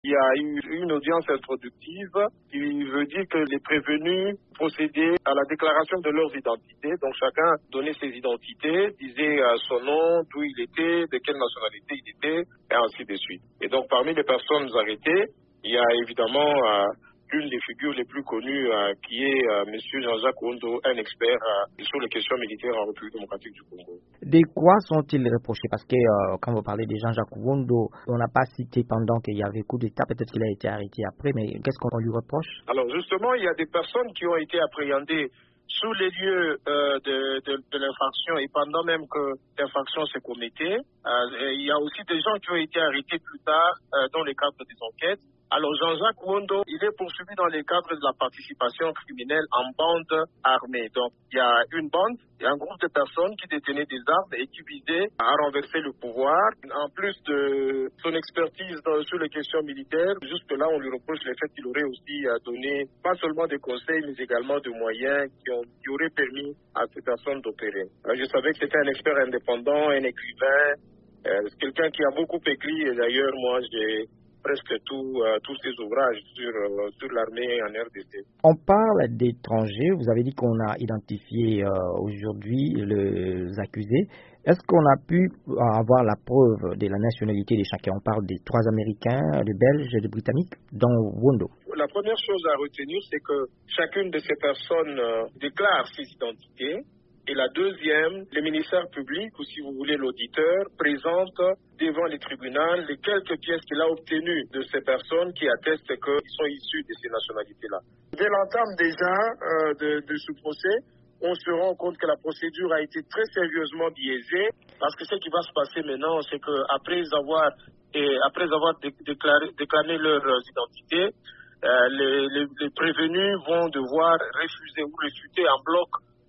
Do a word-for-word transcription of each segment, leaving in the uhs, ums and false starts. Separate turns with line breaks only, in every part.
Il y a eu une audience introductive qui veut dire que les prévenus procédaient à la déclaration de leurs identités. Donc chacun donnait ses identités, disait son nom, d'où il était, de quelle nationalité il était, et ainsi de suite. Et donc parmi les personnes arrêtées, il y a évidemment euh, l'une des figures les plus connues euh, qui est euh, M. Jean-Jacques Ouondo, un expert euh, sur les questions militaires en République démocratique du Congo.
De quoi sont-ils reprochés? Parce que euh, quand vous parlez de Jean-Jacques Ouondo, on n'a pas cité pendant qu'il y avait coup d'État, peut-être qu'il a été arrêté après, mais qu'est-ce qu'on lui reproche?
Alors justement, il y a des personnes qui ont été appréhendées sous les lieux euh, de, de, de l'infraction et pendant même que l'infraction se commettait. Euh, il y a aussi des gens qui ont été arrêtés plus tard euh, dans le cadre des enquêtes. Alors Jean-Jacques Ouondo, il est poursuivi dans le cadre de la participation criminelle en bande armée. Donc il y a une bande, il y a un groupe de personnes qui détenaient des armes et qui visaient à renverser le pouvoir. En plus de son expertise dans, sur les questions militaires, jusque-là on lui reproche le fait qu'il aurait aussi donné pas seulement des conseils mais également des moyens qui, ont, qui auraient permis à ces personnes d'opérer. Je savais que c'était un expert indépendant, un écrivain, euh, quelqu'un qui a beaucoup écrit et d'ailleurs moi j'ai presque tout, euh, tous ces ouvrages sur, euh, sur l'armée en R D C.
On parle d'étrangers. Vous avez dit qu'on a identifié euh, aujourd'hui les accusés. Est-ce qu'on a pu avoir la preuve de la nationalité de chacun? On parle des trois Américains, des Belges et des Britanniques, dont Ouondo.
La première chose à retenir, c'est que chacune de ces personnes euh, déclare ses identités. Et la deuxième, le ministère public, ou si vous voulez l'auditeur, présente devant les tribunaux les quelques pièces qu'il a obtenues de ces personnes qui attestent qu'ils sont issus de ces nationalités-là. Dès l'entame déjà euh, de, de ce procès, on se rend compte que la procédure a été très sérieusement biaisée, parce que ce qui va se passer maintenant, c'est qu'après avoir, et après avoir dé- déclaré, déclaré leurs identités, euh, les, les, les prévenus vont devoir refuser ou réfuter en bloc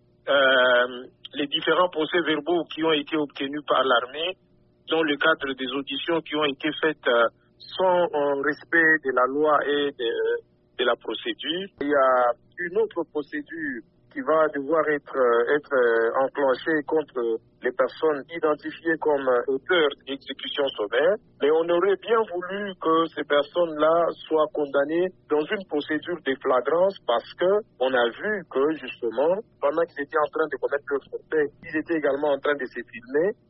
Euh, les différents procès-verbaux qui ont été obtenus par l'armée dans le cadre des auditions qui ont été faites euh, sans euh, respect de la loi et de, de la procédure. Il y a une autre procédure qui va devoir être, être enclenchée contre les personnes identifiées comme auteurs d'exécution sommaire. Mais on aurait bien voulu que ces personnes-là soient condamnées dans une procédure de flagrance parce qu'on a vu que, justement, pendant qu'ils étaient en train de commettre leur forfait, ils étaient également en train de se filmer.